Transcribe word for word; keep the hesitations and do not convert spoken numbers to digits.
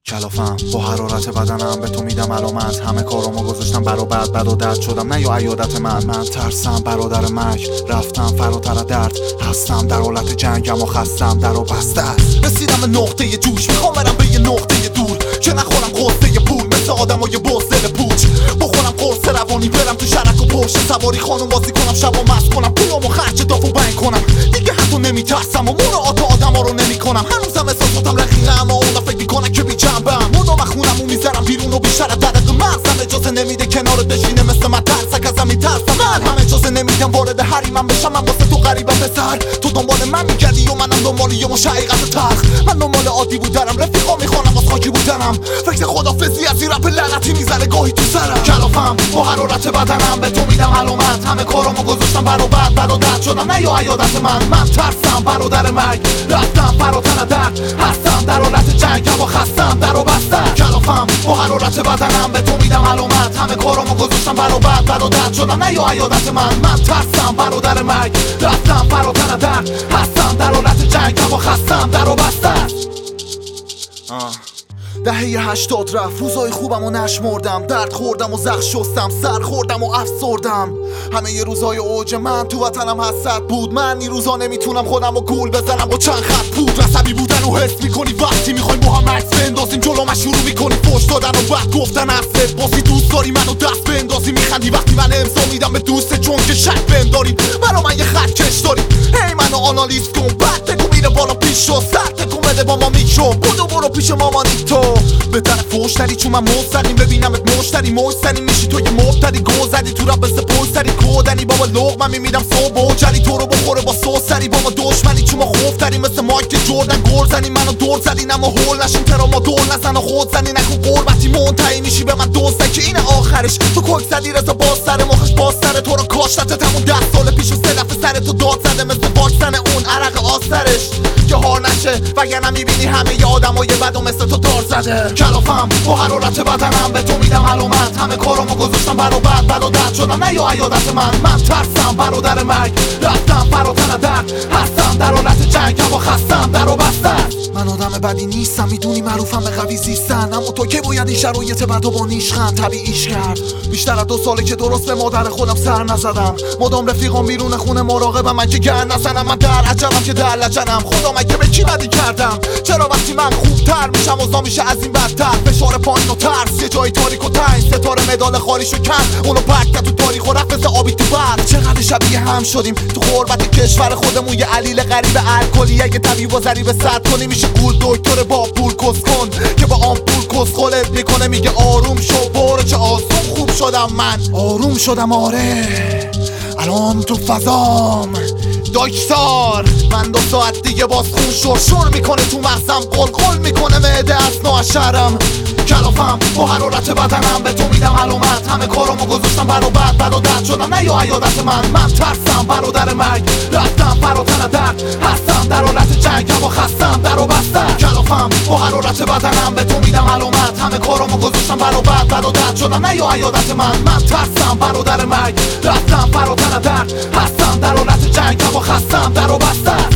کلافم با حرارت بدنم به تو میدم علامت. همه کارامو گذاشتم برا بعد بد و درد شدم نه یا عیادت من. من ترسم برادر مرگ رفتم فراتر درد هستم در حالت جنگم و خستم در و بسته است. رسیدم به نقطه جوش میخوام برم به یه نقطه دور که نخورم قصه پول مثل آدمای بزدل پوچ. بخورم قرص روانی برم تو شرک و پشت سواری خانم بازی کنم شب و مست کنم پولامو خرج دافو بنگ کنم دیگه حتی نمیترسم و مراعات آدما رو نمیکنم. هنوزم احساساتم رقیقه اما اونا فکر میکنن که بی‌جنبم. مدام خونمو میذارم بیرون و بیشتر از درد مغزم اجازه نمیده کنار بشینه مثل من ترسک ازم میترسم. من هم اجازه نمیدم وارد حریمم بشم. من واسه تو غریبم پسر تو دنبال من میگردی و منم دنبال یه مش حقیقت تلخ. من دنبال عادی بودنم رفیقا میخوانم واس خاکی بودنم فکر خدافظی از این رپ لعنتی میزنه گاهی تو سرم. کلافم با حرارت بدنم به تو میدم علامت. همه کارامو گذاشتم برا بعد بد و درد شدم نه یا عیادت من. من ترسم برادر مرگ رفتم فراتر درد هستم در حالت جنگم و خستم در و بسته. کلافم با حرارت بدنم به تو میدم علامت. همه کارامو گذاشتم برا بعد بد و درد شدم نه یا عیادت من. من ترسم برادر مرگ رفتم فراتر درد هستم در حالت جنگم و خستم در و بسته. آه دهه هشتاد رفت روزای خوبم و نشمردم درد خوردم و زخم شستم سر خوردم و افسردم. همه ی روزای اوج من تو وطنم حسرت بود. من این روزا نمیتونم خودم و گول بزنم با چند خط بود. عصبی بودن و حس میکنی وقتی میخوایم با هم عکس بندازیم جلوم شروع میکنی فوش دادن و بعد گفتن حرفت باسی دوست داری منو دست بندازی. میخندی وقتی من امضا میدم به دوست چون که شک بهم داری برا من یه خط کش داری. هی منو آنالیز کن بعد تکو میره بالا پیش و سر تکو بده با ما میکشو بودو برو پیش مامانی تو به طرف فوشتری چون من مستریم ببینمت مشتری مشتری میشی تو یه مبتدی گذری تو رب بسته پوستری کودنی بابا لغمه میمیدم صبح و جری تو رو بخوره با سوسری با ما دشمنی چون ما خوفتری مثل مایک جردن گرزنی منو دور زدی نما هول نشیم ترا ما دور نزن و خود زنی نکن قربتی منتهی میشی به من دوسته که این آخرش. تو کوک زدی رضا باز سر مخش باز سر تو رو کاشتت همون ده سال پیش و سه دفعه سر تو داد زده مثل واکسن اون عرق آسترش که هار نشه وگرنه میبینی همه ی آدمای بد و مثل تو دار زده. کلافم با حرارت بدنم به تو میدم علامت. همه کارامو گذاشتم برا بعد بد و درد شدم نه یا عیادت من. من ترسم برادر مرگ رفتم فراتر درد هستم در حالت جنگم و خستم در و بسته. من آدم بدی نیستم میدونی معروفم به قوی زیستن اما تو که باید این شرایط بدو با نیشخند طبیعیش کرد. بیشتر از دو ساله که درست به مادر خودم سر نزدم مدام رفیقام بیرون خونه مراقبم من که گر نزنم. من در عجبم که در لجنم خدا مگه به کی بدی کردم. چرا وقتی من خوبتر میشم اوضاع میشه از این بدتر. فشار پایین و ترس یه جای تاریک و تنگ ستاره مدال خالیشو کن اونو پرت کرد تو تاریخ و رفت مثل آبی تو برد. چقدر شبیه هم شدیم تو غربت کشور خودمون یه علیل غریب الکلی اگه طبیب و ضریب سرد کنی میشه گول دکتر با پول کس کن که با آمپول کس خلت میکنه میگه آروم شو برو چه آسون خوب شدم. من آروم شدم آره الان تو فضام دکتر. من دو ساعت دیگه باز خون شور شور میکنه تو مغزم قلقل میکنه معده از نوشرم. کلافم با حرارت بدنم به تو میدم علامت. همه کارامو گذاشتم برا بعد بد و درد شدم نه یا عیادت من. من ترسم برادر مرگ رفتم فراتر درد هستم در حالت جنگم و خستم در و بسته. کلافم با حرارت بدنم به تو میدم علامت. همه کارامو گذاشتم برا بعد بد و درد شدم نه یا عیادت من. من ترسم برادر مرگ رفتم فراتر درد هستم در حالت جنگم و خستم در و بسته.